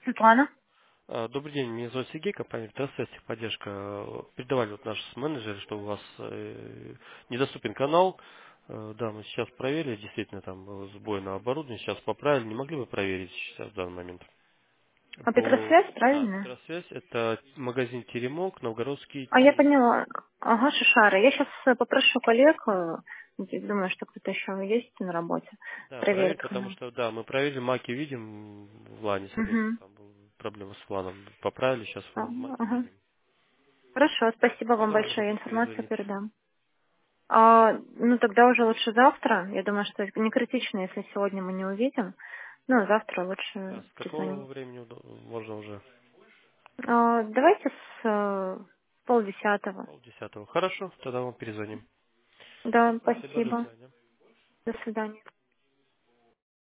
Светлана. Добрый день, меня зовут Сергей, компания Трасс Техподдержка. Передавали вот наш менеджер, что у вас недоступен канал. Да, мы сейчас проверили, действительно там был сбой на оборудовании, сейчас поправили. Не могли бы проверить сейчас в данный момент? А Петросвязь, Да, правильно? Петросвязь, это магазин Теремок, Новгородский А я 3. поняла. Ага, Шишара. Я сейчас попрошу коллег, думаю, что кто-то еще есть на работе, Да, проверить, проверить потому канал. что, да, мы проверили, маки видим в лане, соответственно, Угу. там была проблема с планом. Поправили, сейчас маки Ага. видим. Хорошо, спасибо вам Когда вам большое, я удобно информацию перезвонить? передам. Ну, тогда уже лучше завтра. Я думаю, что это не критично, если сегодня мы не увидим. Ну, завтра Да, лучше с какого перезвонить. времени можно уже? Давайте с 9:30. Полдесятого. Хорошо, тогда вам перезвоним. Да, Спасибо, до спасибо. свидания. До свидания.